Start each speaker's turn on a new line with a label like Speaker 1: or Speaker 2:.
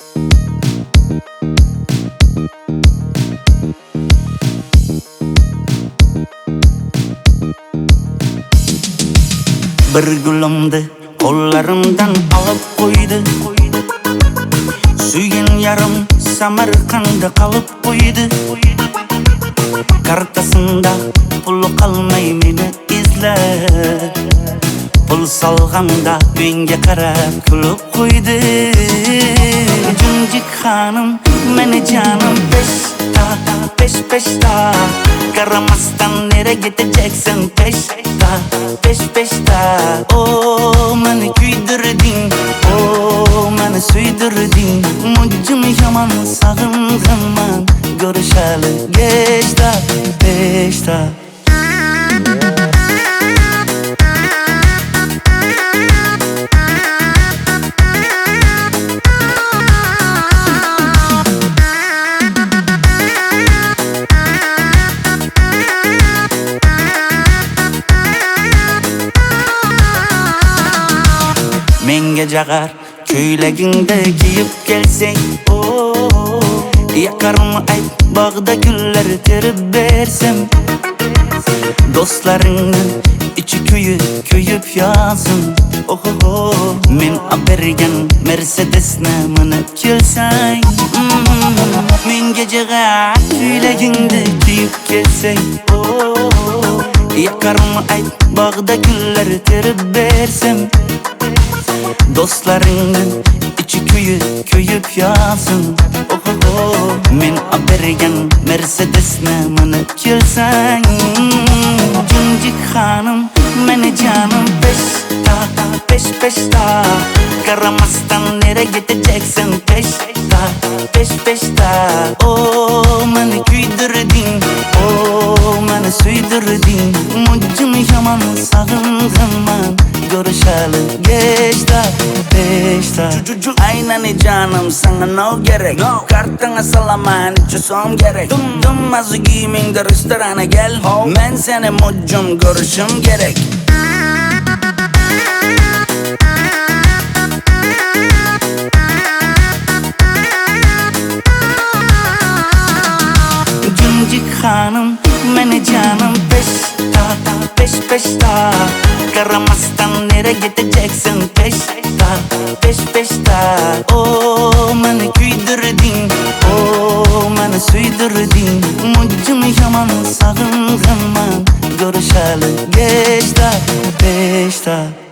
Speaker 1: Bir gülümdi kollarımdan alıp koydu. Suyun yarım Samarkand'da kalıp koydu. Kartasında pulu kalmay meni izler. Pul salganda önge karab kulub koydu. Cüncük hanım meni canım peşta Karamastan nere gideceksin peşta O meni küydürdün, o meni süydürdün. Mucum yaman sağınganman görüşeli peşta Menge jagar köylегingde giyip gelsen Yakarım ay bağda güller terip versem Dostlarının içi köyüp yansın Men abergen Mercedes'ne minip kelsen Menge jagar köylегingde giyip gelsen Yakarım ay bağda güller terip versem Dostlarının içi köyüp yansın Men abergen Mercedes'ne minip kelsen Cüncük hanım meni canım peşta Karamastan nere gideceksin peşta O meni küydürdün, o meni süydürdün. Mucum yaman sağınganman görüşeli peşta Aynen canım sana no gerek Kartına salaman içisom gerek Dummazı giymingde restorana gel Men seni mucum görüşüm gerek Cüncük hanım meni canım peşta Karamastan nere gideceksin peşta O meni küydürdün, o meni süydürdün. Mucum yaman sağınganman görüşeli peşta